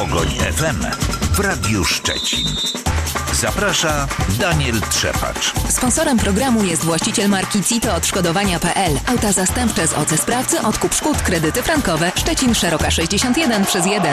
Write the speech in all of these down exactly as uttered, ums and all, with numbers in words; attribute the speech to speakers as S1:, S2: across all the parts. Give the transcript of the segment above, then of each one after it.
S1: Pogoń F M w Radiu Szczecin. Zaprasza Daniel Trzepacz.
S2: Sponsorem programu jest właściciel marki Cito Odszkodowania kropka pe el. Auta zastępcze z O C Sprawcy, odkup szkód, kredyty frankowe. Szczecin, Szeroka sześćdziesiąt jeden przez jeden.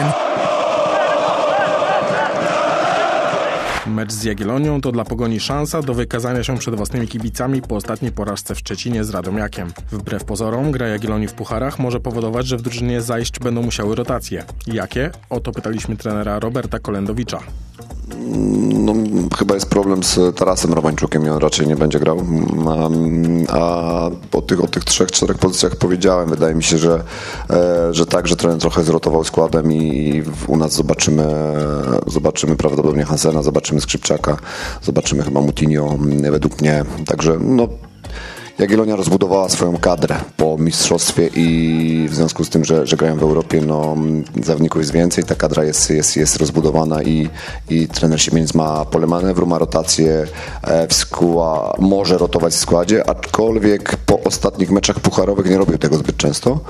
S3: Mecz z Jagiellonią to dla Pogoni szansa do wykazania się przed własnymi kibicami po ostatniej porażce w Szczecinie z Radomiakiem. Wbrew pozorom, gra Jagiellonii w pucharach może powodować, że w drużynie zajść będą musiały rotacje. Jakie? O to pytaliśmy trenera Roberta Kolendowicza.
S4: No, chyba jest problem z Tarasem Romańczukiem i on raczej nie będzie grał. A, a o tych, o tych trzech, czterech pozycjach powiedziałem. Wydaje mi się, że, e, że tak, że trener trochę zrotował składem i u nas zobaczymy, zobaczymy prawdopodobnie Hansena, zobaczymy Skrzypczaka, zobaczymy chyba Moutinho według mnie. Także no, Jagiellonia rozbudowała swoją kadrę po mistrzostwie i w związku z tym, że, że grają w Europie, no zawodników jest więcej, ta kadra jest, jest, jest rozbudowana i, i trener Siemieniec ma pole manewru, ma rotację w skła, może rotować w składzie, aczkolwiek po ostatnich meczach pucharowych nie robił tego zbyt często.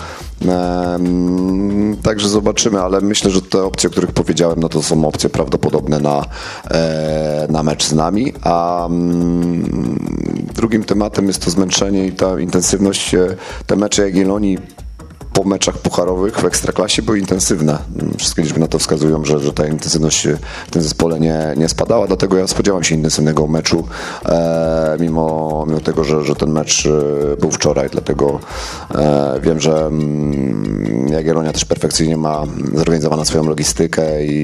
S4: Ehm, także zobaczymy, ale myślę, że te opcje, o których powiedziałem, no to są opcje prawdopodobne na, e, na mecz z nami, a mm, drugim tematem jest to zmęczenie i ta intensywność. Te mecze Jagiellonii po meczach pucharowych w Ekstraklasie były intensywne. Wszystkie liczby na to wskazują, że, że ta intensywność w tym zespole nie, nie spadała, dlatego ja spodziewam się intensywnego meczu, e, mimo, mimo tego, że, że ten mecz był wczoraj, dlatego e, wiem, że mm, Jagiellonia też perfekcyjnie ma zorganizowaną swoją logistykę i,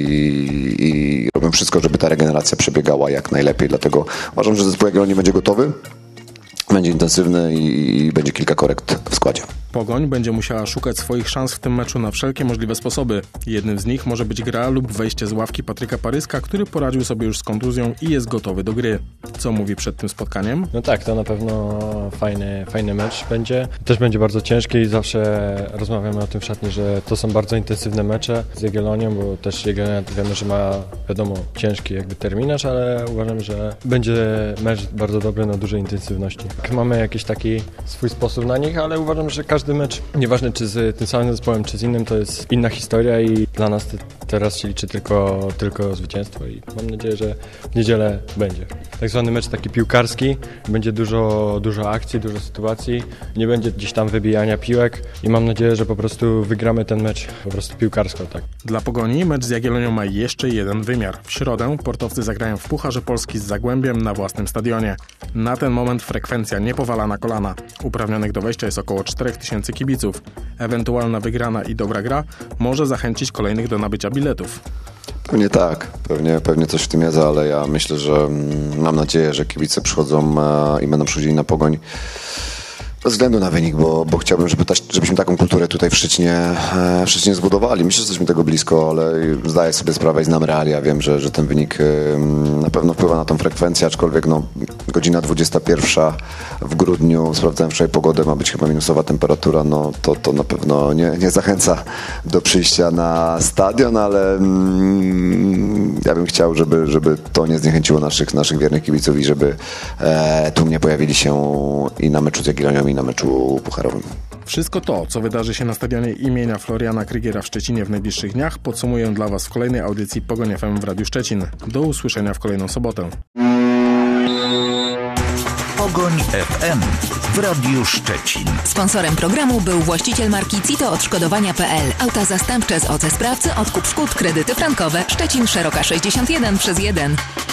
S4: i robią wszystko, żeby ta regeneracja przebiegała jak najlepiej, dlatego uważam, że zespół Jagiellonii będzie gotowy. Będzie intensywny i, i będzie kilka korekt w składzie.
S3: Pogoń będzie musiała szukać swoich szans w tym meczu na wszelkie możliwe sposoby. Jednym z nich może być gra lub wejście z ławki Patryka Paryska, który poradził sobie już z kontuzją i jest gotowy do gry. Co mówi przed tym spotkaniem?
S5: No tak, to na pewno fajny, fajny mecz będzie. Też będzie bardzo ciężki i zawsze rozmawiamy o tym w szatni, że to są bardzo intensywne mecze z Jagiellonią, bo też Jagiellonia wiemy, że ma wiadomo ciężki jakby terminarz, ale uważam, że będzie mecz bardzo dobry na dużej intensywności. Mamy jakiś taki swój sposób na nich, ale uważam, że każdy mecz, nieważne czy z tym samym zespołem, czy z innym, to jest inna historia i dla nas te, teraz się liczy tylko, tylko zwycięstwo i mam nadzieję, że w niedzielę będzie. Tak zwany mecz taki piłkarski, będzie dużo, dużo akcji, dużo sytuacji, nie będzie gdzieś tam wybijania piłek i mam nadzieję, że po prostu wygramy ten mecz po prostu piłkarsko. Tak.
S3: Dla Pogoni mecz z Jagiellonią ma jeszcze jeden wymiar. W środę portowcy zagrają w Pucharze Polski z Zagłębiem na własnym stadionie. Na ten moment frekwencja nie powala na kolana. Uprawnionych do wejścia jest około cztery tysiące kibiców. Ewentualna wygrana i dobra gra może zachęcić kolejnych do nabycia biletów.
S4: Pewnie tak, pewnie, pewnie coś w tym jest, ale ja myślę, że mam nadzieję, że kibice przychodzą i będą przychodzili na Pogoń bez względu na wynik, bo, bo chciałbym, żeby ta, żebyśmy taką kulturę tutaj w Szczecinie, w Szczecinie zbudowali. Myślę, że jesteśmy tego blisko, ale zdaję sobie sprawę i znam realia. Wiem, że, że ten wynik na pewno wpływa na tą frekwencję, aczkolwiek no, godzina dwudziesta pierwsza w grudniu, sprawdzałem wczoraj pogodę, ma być chyba minusowa temperatura, no to, to na pewno nie, nie zachęca do przyjścia na stadion, ale mm, ja bym chciał, żeby, żeby to nie zniechęciło naszych, naszych wiernych kibiców i żeby e, tu nie pojawili się i na meczu z Jagiellonią, i na meczu pucharowym.
S3: Wszystko to, co wydarzy się na stadionie imienia Floriana Krygiera w Szczecinie w najbliższych dniach, podsumuję dla Was w kolejnej audycji Pogoń F M w Radiu Szczecin. Do usłyszenia w kolejną sobotę.
S1: Pogoń F M w Radiu Szczecin.
S2: Sponsorem programu był właściciel marki Cito Odszkodowania kropka pe el. Auta zastępcze z O C Sprawcy, odkup szkód, kredyty frankowe. Szczecin, Szeroka sześćdziesiąt jeden przez jeden.